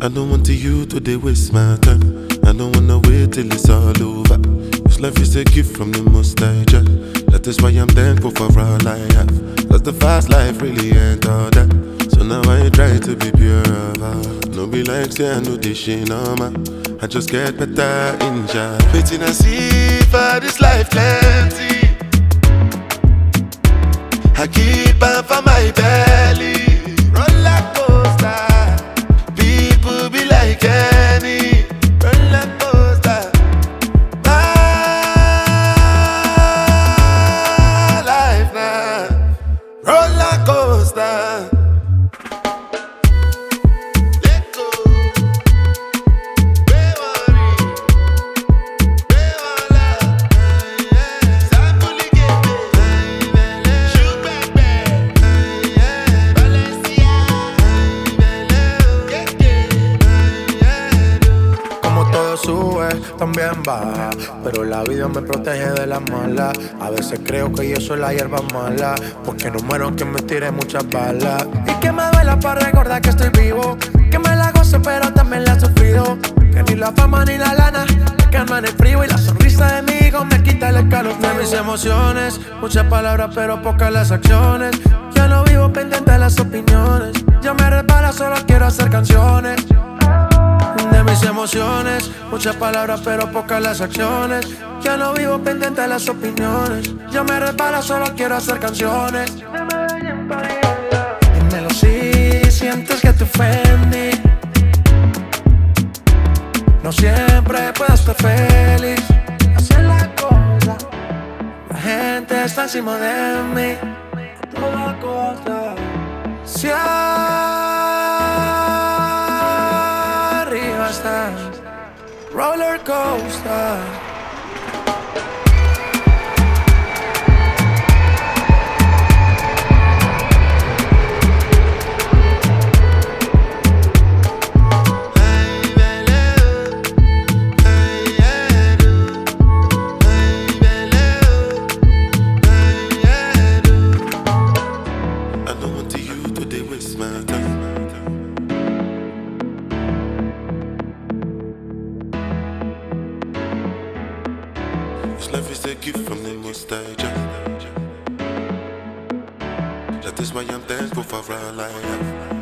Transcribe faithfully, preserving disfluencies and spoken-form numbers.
I don't want to you to they waste my time. I don't wanna wait till it's all over. This life is a gift from the Most High Jah. That is why I'm thankful for all I have. Cause the fast life really ain't all that. So now I try to be pure of heart. No be like say I know this shit no man. I just get better in Jah. Waiting and see for this life plenty. I keep on for my belly. Roller coaster. People be like any roller coaster. My life now, roller coaster. Let go. Don't worry. Don't worry. Sample again. Shoot back back. Valencia. Como todo sube, también baja, pero la vida me protege de las malas. A veces creo que yo soy la hierba mala, porque no muero aunque me tire muchas balas. Y que me duela para recordar que estoy vivo, que me la gozo pero también la he sufrido. Que ni la fama ni la lana me calman el frío, y la sonrisa de mi hijo me quita el escalofrío. De mis emociones, muchas palabras pero pocas las acciones. Ya no vivo pendiente de las opiniones, ya me resbala, solo quiero hacer canciones. De mis emociones, muchas palabras pero pocas las acciones. Ya no vivo pendiente de las opiniones, ya me resbala, solo quiero hacer canciones. Dímelo si sientes que te ofendí. No siempre puedo estar feliz. Así es la cosa, la gente está encima de mí a toda costa. Si arriba estás, roller coaster. I don't want to you to they waste my time. This life is a gift from the Most High Jah. That is why I'm thankful for all I have.